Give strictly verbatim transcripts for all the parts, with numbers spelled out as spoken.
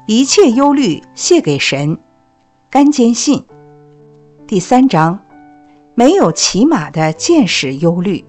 一切忧虑卸给神。甘坚信。第三章，没有骑马的见识忧虑。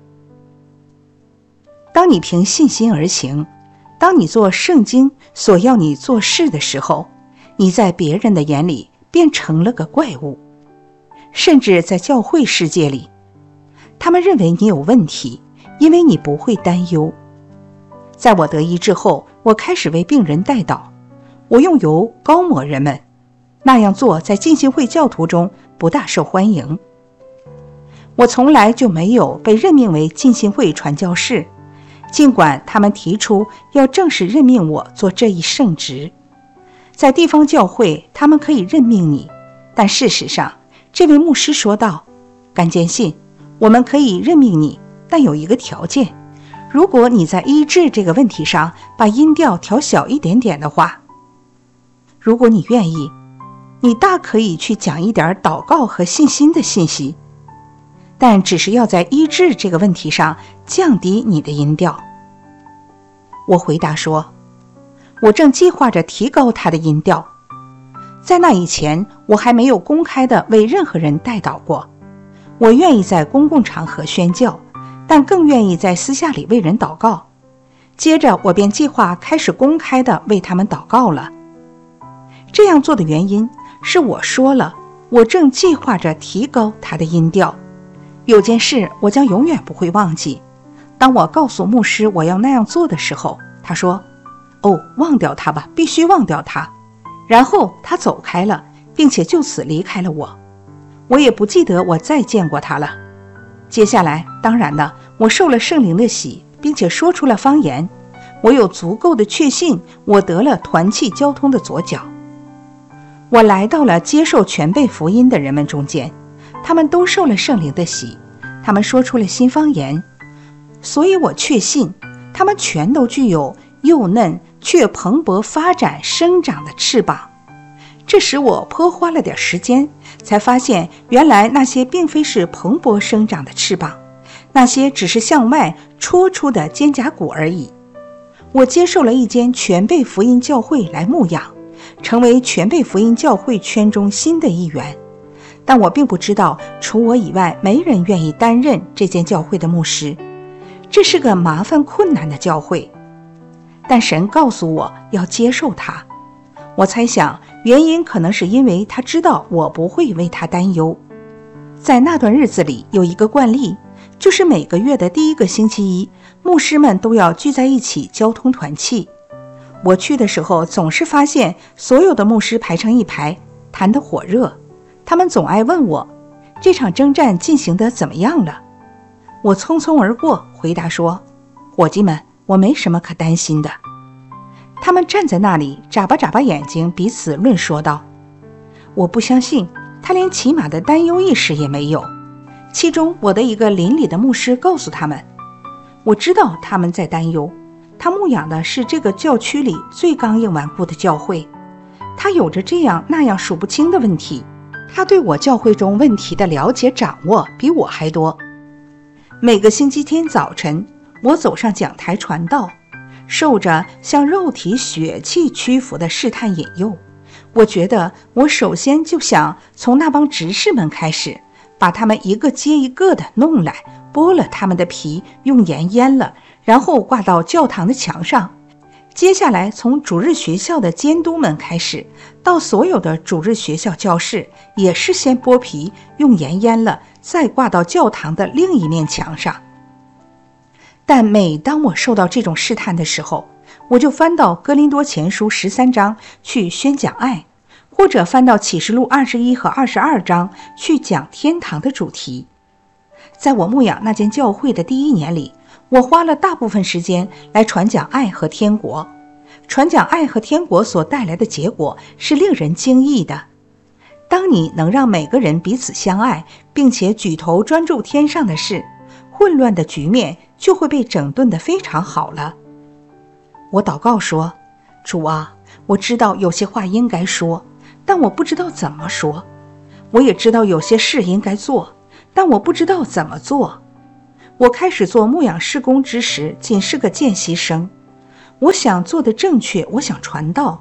当你凭信心而行，当你做圣经所要你做事的时候，你在别人的眼里便成了个怪物，甚至在教会世界里，他们认为你有问题，因为你不会担忧。在我得医治后，我开始为病人代祷，我用油膏抹人们，那样做在浸信会教徒中不大受欢迎。我从来就没有被任命为浸信会传教士，尽管他们提出要正式任命我做这一圣职。在地方教会，他们可以任命你，但事实上，这位牧师说道，甘坚信，我们可以任命你，但有一个条件，如果你在医治这个问题上把音调调小一点点的话，如果你愿意，你大可以去讲一点祷告和信心的信息，但只是要在医治这个问题上降低你的音调。我回答说，我正计划着提高他的音调。在那以前，我还没有公开地为任何人代祷过。我愿意在公共场合宣教，但更愿意在私下里为人祷告。接着我便计划开始公开地为他们祷告了。这样做的原因是我说了，我正计划着提高他的音调。有件事我将永远不会忘记，当我告诉牧师我要那样做的时候，他说，哦，忘掉他吧，必须忘掉他。然后他走开了，并且就此离开了我。我也不记得我再见过他了。接下来，当然了，我受了圣灵的洗，并且说出了方言。我有足够的确信，我得了团契交通的左脚。我来到了接受全备福音的人们中间，他们都受了圣灵的洗，他们说出了新方言，所以我确信他们全都具有幼嫩却蓬勃发展生长的翅膀。这使我颇花了点时间，才发现原来那些并非是蓬勃生长的翅膀，那些只是向外戳出的肩胛骨而已。我接受了一间全备福音教会来牧养，成为全备福音教会圈中新的一员。但我并不知道，除我以外，没人愿意担任这间教会的牧师。这是个麻烦困难的教会，但神告诉我要接受它。我猜想原因可能是因为他知道我不会为他担忧。在那段日子里，有一个惯例，就是每个月的第一个星期一，牧师们都要聚在一起交通团契。我去的时候，总是发现所有的牧师排成一排，谈得火热。他们总爱问我，这场征战进行得怎么样了？我匆匆而过，回答说，伙计们，我没什么可担心的。他们站在那里，眨巴眨巴眼睛，彼此论说道，我不相信，他连起码的担忧意识也没有。其中我的一个邻里的牧师告诉他们，我知道他们在担忧，他牧养的是这个教区里最刚硬顽固的教会，他有着这样那样数不清的问题，他对我教会中问题的了解掌握比我还多。每个星期天早晨，我走上讲台传道，受着向肉体血气屈服的试探引诱，我觉得我首先就想从那帮执事们开始，把他们一个接一个的弄来，剥了他们的皮，用盐腌了，然后挂到教堂的墙上。接下来从主日学校的监督们开始，到所有的主日学校教室，也是先剥皮，用盐腌了，再挂到教堂的另一面墙上。但每当我受到这种试探的时候，我就翻到哥林多前书十三章去宣讲爱，或者翻到启示录二十一和二十二章去讲天堂的主题。在我牧养那间教会的第一年里，我花了大部分时间来传讲爱和天国。传讲爱和天国所带来的结果是令人惊异的。当你能让每个人彼此相爱，并且举头专注天上的事，混乱的局面就会被整顿得非常好了。我祷告说，主啊，我知道有些话应该说，但我不知道怎么说。我也知道有些事应该做，但我不知道怎么做。我开始做牧养事工之时，仅是个见习生。我想做的正确，我想传道，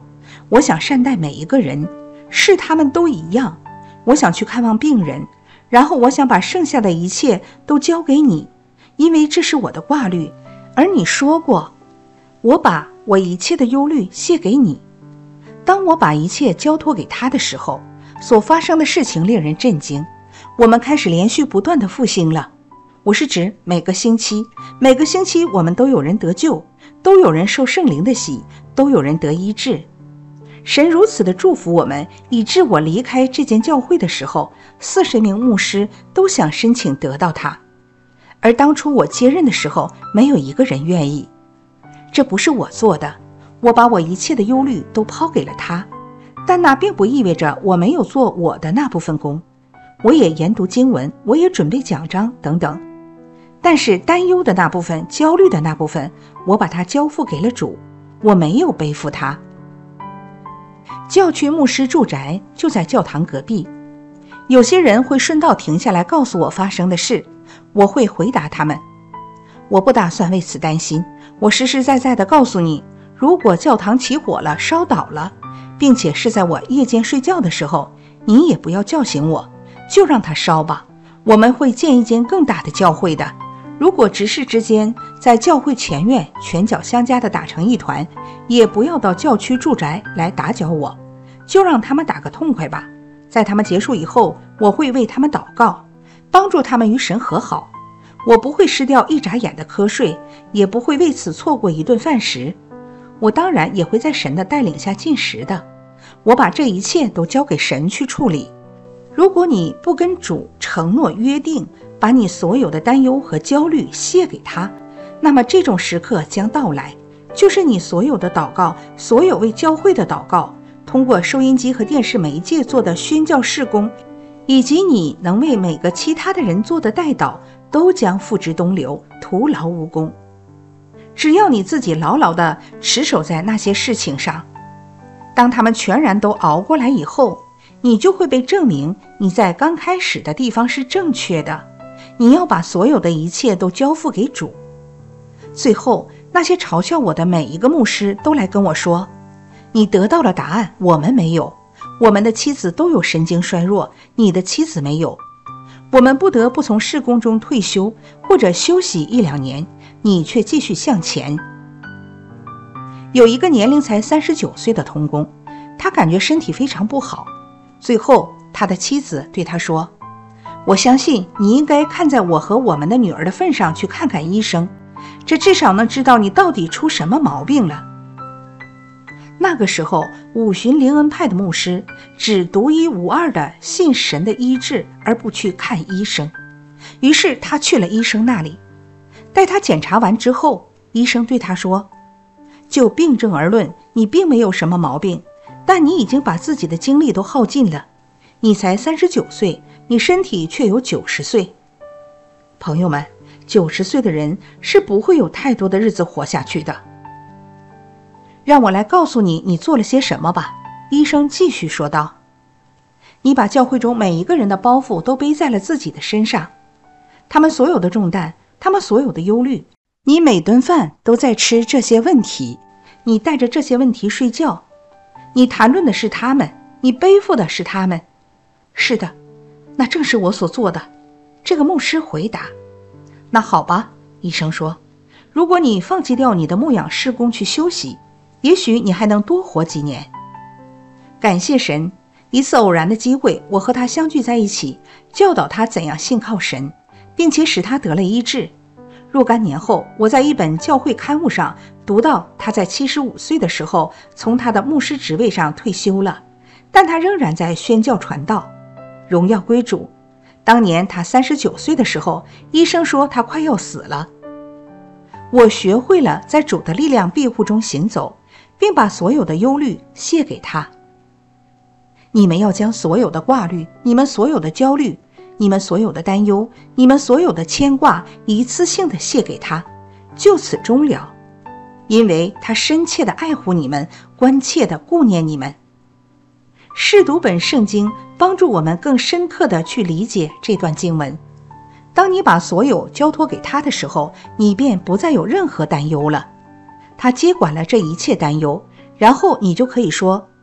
我想善待每一个人，视他们都一样。我想去看望病人，然后我想把剩下的一切都交给你，因为这是我的挂虑。而你说过，我把我一切的忧虑卸给你。当我把一切交托给他的时候，所发生的事情令人震惊。我们开始连续不断的复兴了。我是指每个星期，每个星期我们都有人得救，都有人受圣灵的洗，都有人得医治。神如此的祝福我们，以致我离开这间教会的时候，四十名牧师都想申请得到它。而当初我接任的时候，没有一个人愿意。这不是我做的，我把我一切的忧虑都抛给了他，但那并不意味着我没有做我的那部分工。我也研读经文，我也准备讲章等等。但是担忧的那部分，焦虑的那部分，我把它交付给了主，我没有背负它。教区牧师住宅就在教堂隔壁，有些人会顺道停下来告诉我发生的事，我会回答他们。我不打算为此担心，我实实在在地告诉你，如果教堂起火了，烧倒了，并且是在我夜间睡觉的时候，你也不要叫醒我，就让它烧吧。我们会建一间更大的教会的。如果执事之间在教会前院拳脚相加地打成一团，也不要到教区住宅来打搅我，就让他们打个痛快吧。在他们结束以后，我会为他们祷告，帮助他们与神和好。我不会失掉一眨眼的瞌睡，也不会为此错过一顿饭食。我当然也会在神的带领下进食的。我把这一切都交给神去处理。如果你不跟主承诺约定，把你所有的担忧和焦虑卸给他，那么这种时刻将到来，就是你所有的祷告，所有为教会的祷告，通过收音机和电视媒介做的宣教事工，以及你能为每个其他的人做的代祷，都将付之东流，徒劳无功。只要你自己牢牢地持守在那些事情上，当他们全然都熬过来以后，你就会被证明你在刚开始的地方是正确的。你要把所有的一切都交付给主。最后，那些嘲笑我的每一个牧师都来跟我说，你得到了答案，我们没有。我们的妻子都有神经衰弱，你的妻子没有。我们不得不从事工中退休，或者休息一两年，你却继续向前。有一个年龄才三十九岁的同工，他感觉身体非常不好。最后他的妻子对他说，我相信你应该看在我和我们的女儿的份上去看看医生，这至少能知道你到底出什么毛病了。那个时候，五旬灵恩派的牧师只独一无二的信神的医治，而不去看医生。于是他去了医生那里，待他检查完之后，医生对他说，就病症而论，你并没有什么毛病，但你已经把自己的精力都耗尽了。你才三十九岁，你身体却有九十岁。朋友们，九十岁的人是不会有太多的日子活下去的。让我来告诉你，你做了些什么吧。医生继续说道，你把教会中每一个人的包袱都背在了自己的身上，他们所有的重担，他们所有的忧虑，你每顿饭都在吃这些问题，你带着这些问题睡觉，你谈论的是他们，你背负的是他们。是的，那正是我所做的。这个牧师回答。那好吧，医生说，如果你放弃掉你的牧养事工去休息，也许你还能多活几年。感谢神，一次偶然的机会，我和他相聚在一起，教导他怎样信靠神，并且使他得了医治。若干年后，我在一本教会刊物上读到他在七十五岁的时候从他的牧师职位上退休了，但他仍然在宣教传道。荣耀归主。当年他三十九岁的时候，医生说他快要死了。我学会了在主的力量庇护中行走，并把所有的忧虑卸给他。你们要将所有的挂虑，你们所有的焦虑，你们所有的担忧，你们所有的牵挂，一次性的卸给他，就此终了，因为他深切的爱护你们，关切的顾念你们。试读本圣经，帮助我们更深刻地去理解这段经文。当你把所有交托给他的时候，你便不再有任何担忧了。他接管了这一切担忧，然后你就可以说，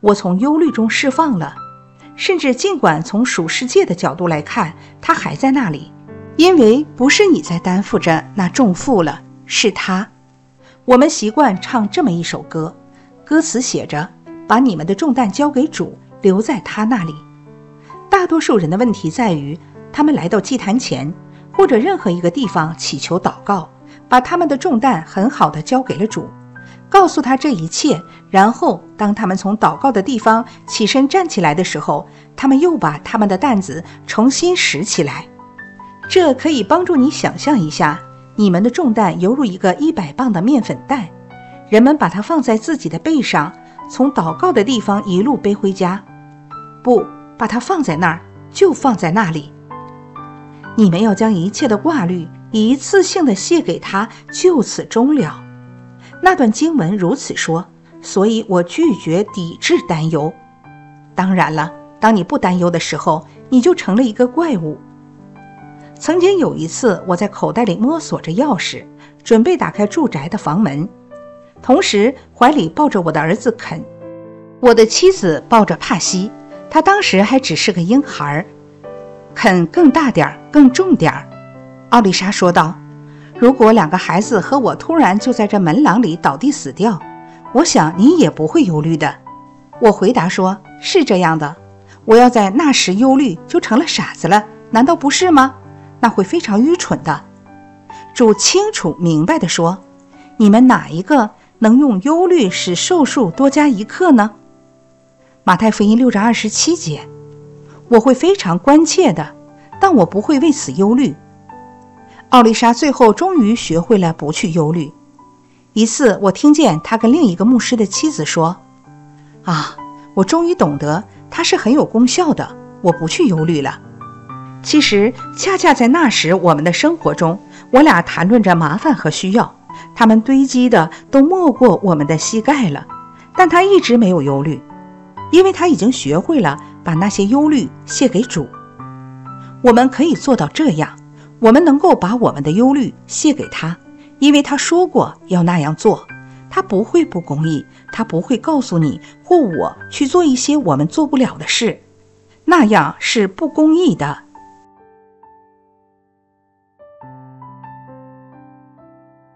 我从忧虑中释放了，甚至尽管从属世界的角度来看，它还在那里，因为不是你在担负着那重负了，是他。我们习惯唱这么一首歌，歌词写着，把你们的重担交给主，留在他那里。大多数人的问题在于，他们来到祭坛前或者任何一个地方祈求祷告，把他们的重担很好地交给了主，告诉他这一切，然后当他们从祷告的地方起身站起来的时候，他们又把他们的担子重新拾起来。这可以帮助你想象一下，你们的重担犹如一个一百磅的面粉袋，人们把它放在自己的背上，从祷告的地方一路背回家。不，把它放在那儿，就放在那里。你们要将一切的挂虑一次性的卸给他，就此终了。那段经文如此说，所以我拒绝抵制担忧。当然了，当你不担忧的时候，你就成了一个怪物。曾经有一次，我在口袋里摸索着钥匙，准备打开住宅的房门，同时怀里抱着我的儿子肯。我的妻子抱着帕西，他当时还只是个婴孩。肯更大点儿，更重点儿。奥丽莎说道，如果两个孩子和我突然就在这门廊里倒地死掉，我想你也不会忧虑的。我回答说，是这样的，我要在那时忧虑就成了傻子了，难道不是吗？那会非常愚蠢的。主清楚明白地说，你们哪一个能用忧虑使寿数多加一刻呢？马太福音六章二十七节。我会非常关切的，但我不会为此忧虑。奥丽莎最后终于学会了不去忧虑。一次我听见她跟另一个牧师的妻子说，啊，我终于懂得它是很有功效的，我不去忧虑了。其实恰恰在那时，我们的生活中，我俩谈论着麻烦和需要，它们堆积的都没过我们的膝盖了，但她一直没有忧虑，因为她已经学会了把那些忧虑卸给主。我们可以做到这样，我们能够把我们的忧虑卸给他，因为他说过要那样做。他不会不公义，他不会告诉你或我去做一些我们做不了的事，那样是不公义的，